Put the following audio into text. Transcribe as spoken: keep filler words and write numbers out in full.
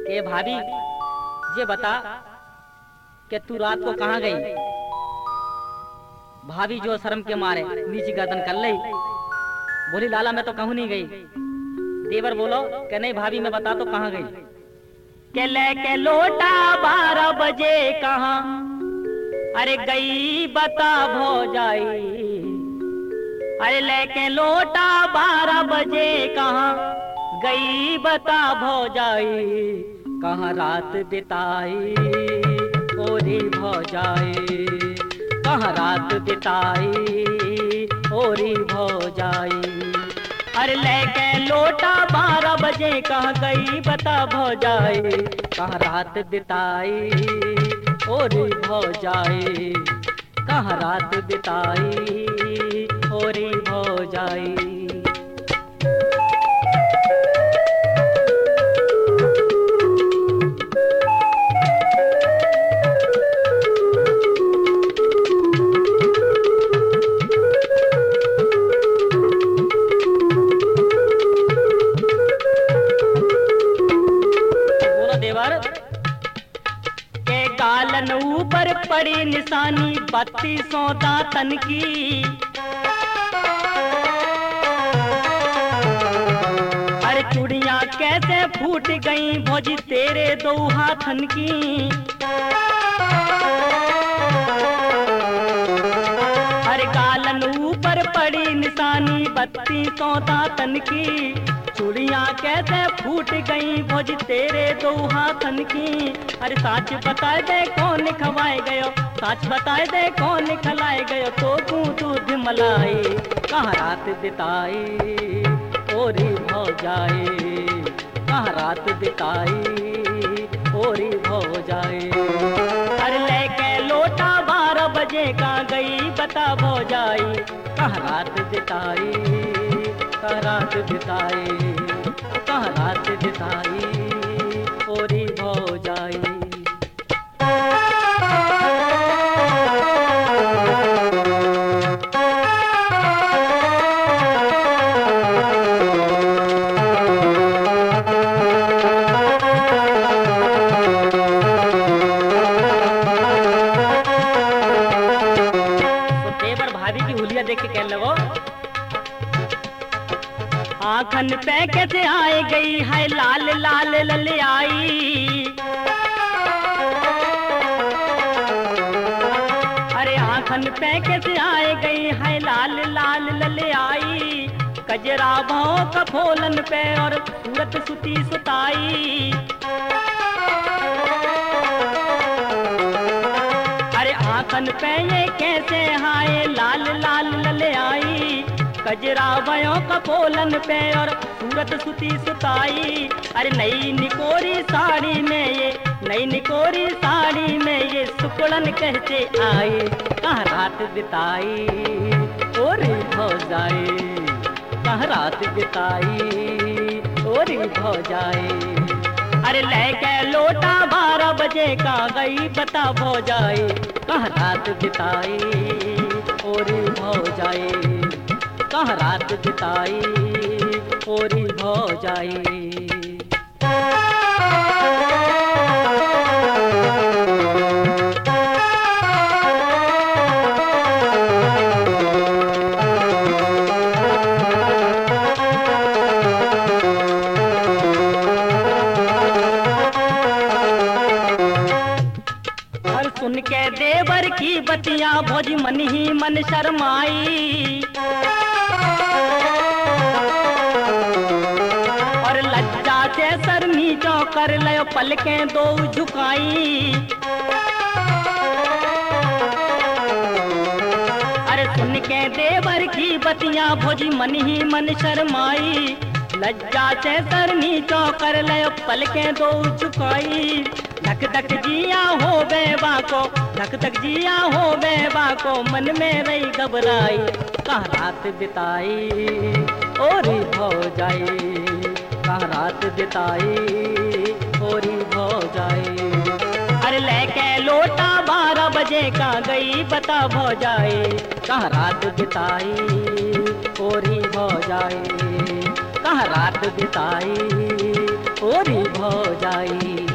ए भाभी ये बता कि तू रात को कहाँ गई। भाभी जो शर्म के मारे नीची गर्दन कर ली, बोली लाला मैं तो कहूँ नहीं गई। देवर बोलो कि नहीं भाभी मैं बता तो कहाँ गई। के लेके लोटा बारह बजे कहाँ, अरे गई बता भौजाई। अरे लेके लोटा बारह बजे कहाँ गई बता भौजाई। कहाँ रात बिताई ओरी भौजाई, कहाँ रात बिताई ओरी भौजाई। अरे लेके लोटा बारह बजे कहाँ गई बता भौजाई। कहाँ रात बिताई ओरी भौजाई, कहाँ रात बिताई ओरी भौजाई। के गालन ऊपर पड़ी निशानी बत्तीसों दांतन की। अरे चूड़ियां कैसे फूट गई भौजी तेरे दो हाथन की। अरे गालन ऊपर पड़ी निशानी बत्तीसों दांतन की। चूड़ियां कैसे फूट गई भौजी तेरे दो हाथन की। अरे साच बताए दे कौन खवाए गयो, साच बताए दे कौन खलाए गयो। तो तू दूध मलाई कहाँ रात बिताई ओरी भौजाई, कहाँ रात बिताई ओरी भौजाई। अरे लेके लोटा बारह बजे कहाँ गई बता भौजाई। कहाँ रात बिताई, कहाँ रात बिताई, कहाँ रात बिताई ओरी भौजाई। तो देवर भाभी की हुलिया देख के कह लगो आखन पे कैसे आए गई है लाल लाल लले आई। अरे आखन पे कैसे आए गई है लाल लाल लले आई। कजरा भाव कफोलन पे और सूरत सुती सुताई। अरे आखन पे ये कैसे आए लाल लाल लले आई। कजरा भयो कपोलन पे और सूरत सुती सुताई। अरे नई निकोरी साड़ी में ये, नई निकोरी साड़ी में ये सुकुड़न कहते आई। कहाँ रात बिताई ओरी भौजाई, कहाँ रात बिताई ओरी भौजाई। अरे लेके लोटा बारह बजे कहाँ गई बता भौजाई। कहाँ रात बिताई ओरी भौजाई, कहाँ रात बिताई ओरी भौजाई। और सुन के देवर की बतियां भौजी मन ही मन शर्माई। और लज्जा से सर नीचो कर लो पलकें दो झुकाई। अरे सुन के देवर की बतियां भौजी मन ही मन शर्माई। लज्जा से सर नीचो कर लो पलकें दो झुकाई। धक धक जिया हो बेबा को, धक धक जिया हो बेबा को मन में रही घबराई। कहाँ रात बिताई ओरी भौजाई, कहाँ रात बिताई ओरी भौजाई। अरे लेके लोटा बारह बजे कहाँ गई बता भौजाई। कहाँ रात बिताई ओरी भौजाई, कहाँ रात बिताई ओरी भौजाई।